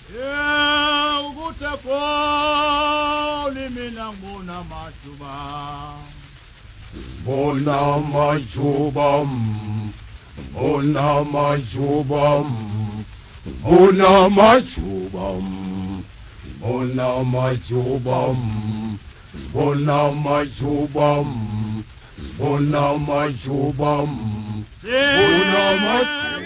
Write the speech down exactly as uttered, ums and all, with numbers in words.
Yeah, ukutefoli mina ngibona majuba. Bona majuba, bona majuba, bona majuba, bona majuba, bona majuba, bona majuba, bona majuba.